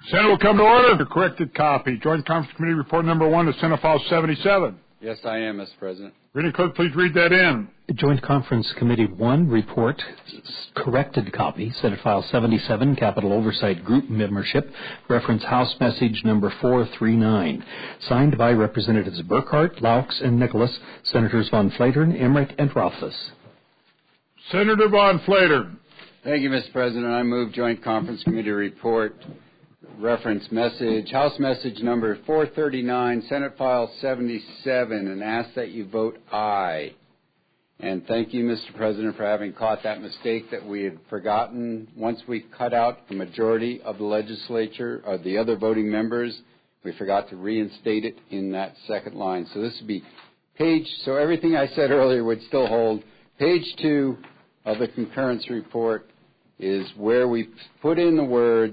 Senate will come to order. The corrected copy. Joint Conference Committee Report number 1 to Senate File 77. Yes, I am, Mr. President. Reading clerk, please read that in. Joint Conference Committee 1 report, corrected copy, Senate File 77, Capital Oversight Group membership, reference House Message number 439, signed by Representatives Burkhart, Laux, and Nicholas, Senators Von Flatern, Emmerich, and Rothfuss. Senator Von Flatern. Thank you, Mr. President. I move Joint Conference Committee report, reference message, House Message number 439, Senate File 77, and ask that you vote aye. And thank you, Mr. President, for having caught that mistake that we had forgotten. Once we cut out the majority of the legislature, or the other voting members, we forgot to reinstate it in that second line. So this would be so everything I said earlier would still hold. Page 2 of the concurrence report is where we put in the words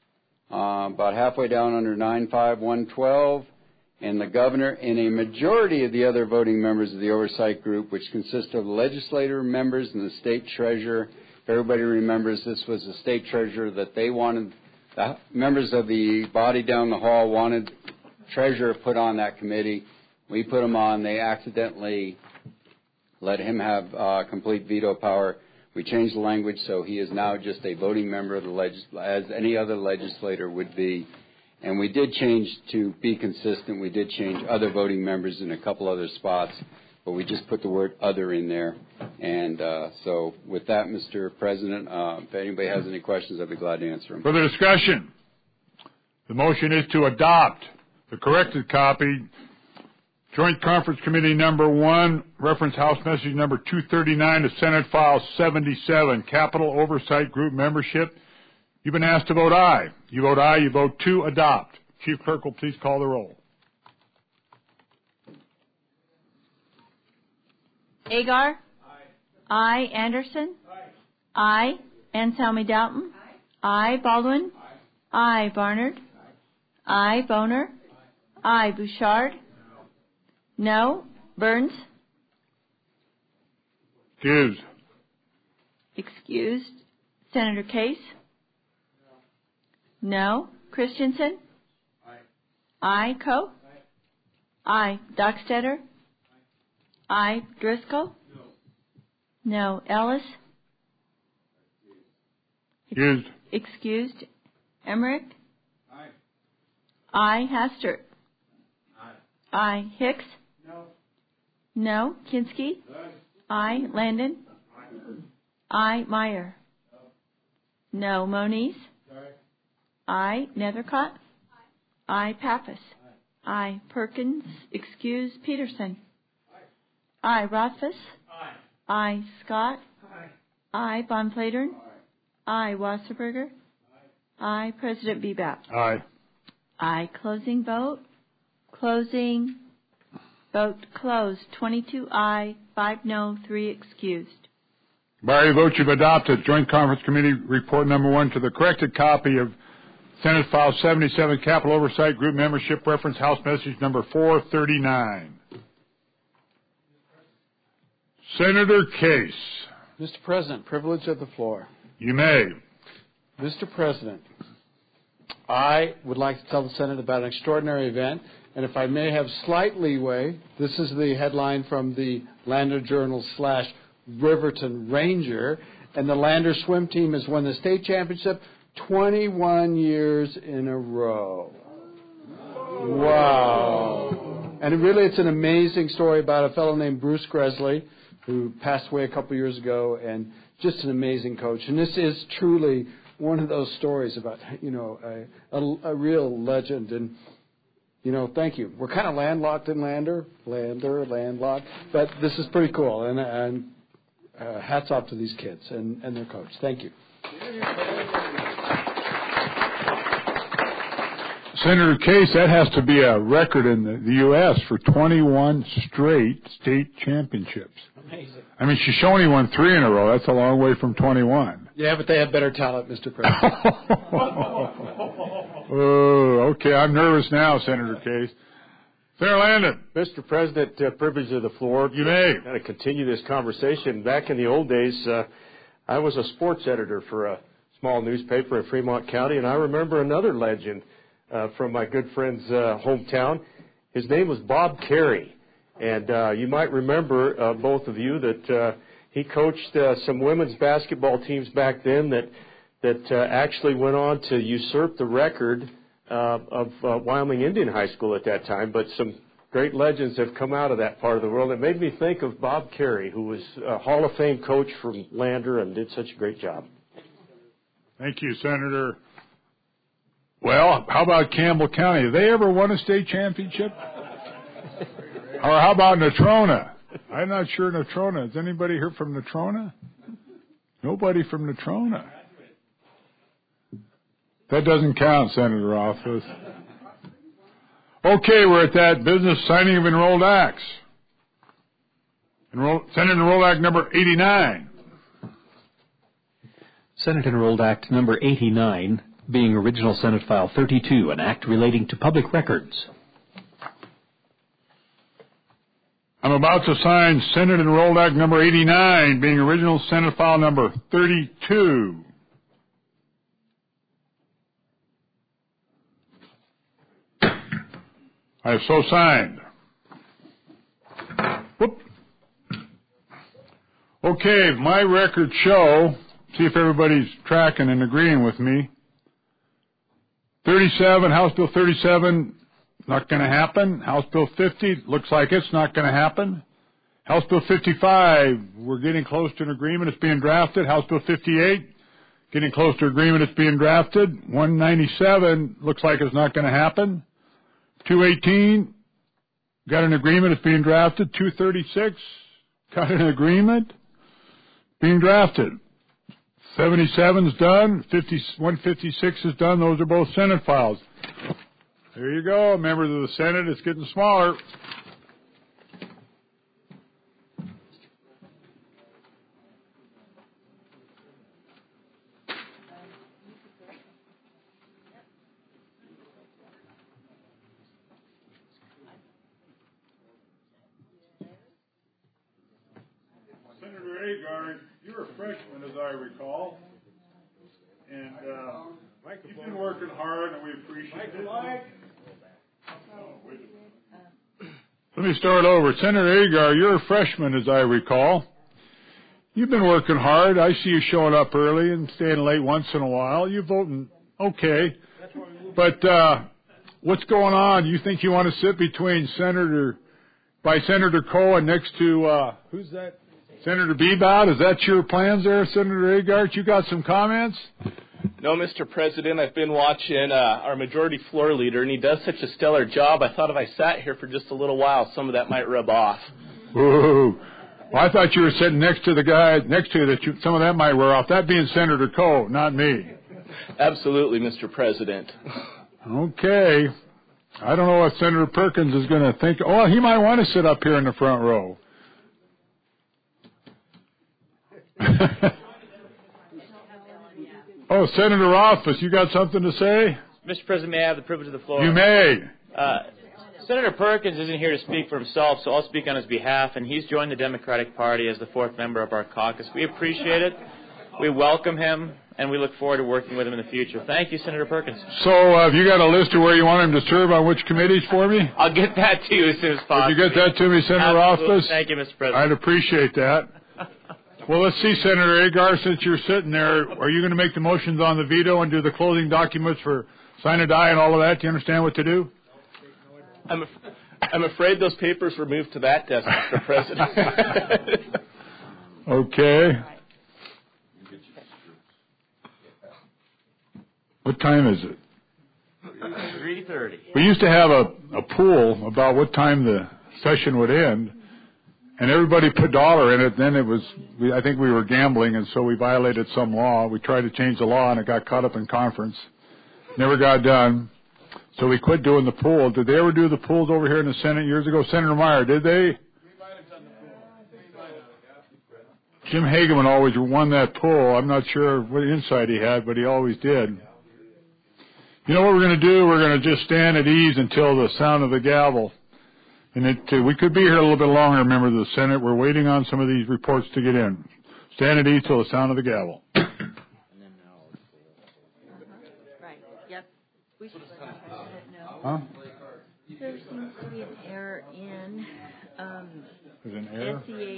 about halfway down under 95112, and the governor and a majority of the other voting members of the oversight group, which consist of legislative members and the state treasurer. If everybody remembers, this was the state treasurer that they wanted, the members of the body down the hall wanted treasurer put on that committee. We put him on. They accidentally let him have complete veto power. We changed the language so he is now just a voting member of the as any other legislator would be. And we did change to be consistent. We did change other voting members in a couple other spots, but we just put the word other in there. And so with that, Mr. President, if anybody has any questions, I'd be glad to answer them. Further discussion. The motion is to adopt the corrected copy. Joint Conference Committee number 1, reference House Message number 239 to Senate File 77, Capital Oversight Group membership. You've been asked to vote aye. You vote aye, you vote to adopt. Chief Clerk will please call the roll. Agar? Aye. Anderson? Aye. Anselmi Doughton? Aye. Baldwin? Aye. Barnard? Aye. Boner? Aye. Bouchard? No. Burns? Excused. Excused. Senator Case? No. Christensen? Aye. Coe? Aye. Dockstetter? Aye. Driscoll? No. Ellis? Excused. Excused. Emmerich? Aye. Hastert? Aye. Hicks? No. Kinski? Aye. Landon? Aye. Meyer? No. Moniz? Aye. Nethercott? Aye. Pappas? Aye. Perkins? Excuse. Peterson? Aye. Rothfuss? Aye. Scott? Aye. Von Flatern? Aye. Wasserberger? Aye. President Bebap? Aye. Aye. Closing vote. Closing. Vote closed. 22 aye, 5 no, 3 excused. By your vote, you've adopted Joint Conference Committee Report number 1 to the corrected copy of Senate File 77, Capital Oversight Group membership, reference House Message number 439. Senator Case. Mr. President, privilege of the floor. You may. Mr. President, I would like to tell the Senate about an extraordinary event, and if I may have slight leeway, this is the headline from the Lander Journal / Riverton Ranger, and the Lander swim team has won the state championship 21 years in a row. Wow. And it's an amazing story about a fellow named Bruce Gresley, who passed away a couple years ago, and just an amazing coach. And this is truly one of those stories about, a real legend. And, thank you. We're kind of landlocked in landlocked. But this is pretty cool. And hats off to these kids and their coach. Thank you. Senator Case, that has to be a record in the U.S. for 21 straight state championships. Amazing. I mean, Shoshone won 3 in a row. That's a long way from 21. Yeah, but they have better talent, Mr. President. Oh, okay. I'm nervous now, Senator Case. Senator Landon. Mr. President, privilege of the floor. You may. I'm going to continue this conversation. Back in the old days, I was a sports editor for a small newspaper in Fremont County, and I remember another legend from my good friend's hometown. His name was Bob Carey, and you might remember, both of you, that he coached some women's basketball teams back then that actually went on to usurp the record of Wyoming Indian High School at that time, but some great legends have come out of that part of the world. It made me think of Bob Carey, who was a Hall of Fame coach from Lander and did such a great job. Thank you, Senator. Well, how about Campbell County? Have they ever won a state championship? Or how about Natrona? I'm not sure Natrona. Has anybody here from Natrona? Nobody from Natrona. That doesn't count, Senator Rothfuss. Okay, we're at that business signing of enrolled acts. Senate Enrolled Act number 89. Senate Enrolled Act number 89, being original Senate File 32, an act relating to public records. I'm about to sign Senate Enrolled Act number 89, being original Senate File number 32. I have so signed. Whoop. Okay, my records show, see if everybody's tracking and agreeing with me. 37, House Bill 37, not going to happen. House Bill 50, looks like it's not going to happen. House Bill 55, we're getting close to an agreement. It's being drafted. House Bill 58, getting close to agreement. It's being drafted. 197, looks like it's not going to happen. 218, got an agreement, it's being drafted. 236, got an agreement, being drafted. 77's done, 156 is done, those are both Senate files. There you go, members of the Senate, it's getting smaller. You're a freshman, as I recall, and you've been working hard, and we appreciate it. Let me start over. Senator Agar, you're a freshman, as I recall. You've been working hard. I see you showing up early and staying late once in a while. You're voting okay. But what's going on? You think you want to sit between Senator Coe and next to, who's that? Senator Bebout, is that your plans there, Senator Agart? You got some comments? No, Mr. President. I've been watching our majority floor leader, and he does such a stellar job. I thought if I sat here for just a little while, some of that might rub off. Ooh. Well, I thought you were sitting next to the guy next to you that some of that might wear off. That being Senator Coe, not me. Absolutely, Mr. President. Okay. I don't know what Senator Perkins is going to think. Oh, he might want to sit up here in the front row. Oh, Senator Rothfuss, you got something to say? Mr. President, may I have the privilege of the floor? You may. Senator Perkins isn't here to speak for himself, so I'll speak on his behalf, and he's joined the Democratic Party as the fourth member of our caucus. We appreciate it. We welcome him, and we look forward to working with him in the future. Thank you, Senator Perkins. So have you got a list of where you want him to serve on which committees for me? I'll get that to you as soon as possible. Would you get that to me, Senator Rothfuss? Thank you, Mr. President. I'd appreciate that. Well, let's see, Senator Agar, since you're sitting there, are you going to make the motions on the veto and do the closing documents for sign and die and all of that? Do you understand what to do? I'm afraid those papers were moved to that desk, Mr. President. Okay. What time is it? 3:30. We used to have a pool about what time the session would end. And everybody put $1 in it. Then I think we were gambling, and so we violated some law. We tried to change the law, and it got caught up in conference. Never got done. So we quit doing the pool. Did they ever do the pools over here in the Senate years ago? Senator Meyer, did they? Jim Hageman always won that pool. I'm not sure what insight he had, but he always did. You know what we're going to do? We're going to just stand at ease until the sound of the gavel. And we could be here a little bit longer, members of the Senate. We're waiting on some of these reports to get in. Stand at ease till the sound of the gavel. We should let the president know. Huh? There seems to be an error in There's an error? SEA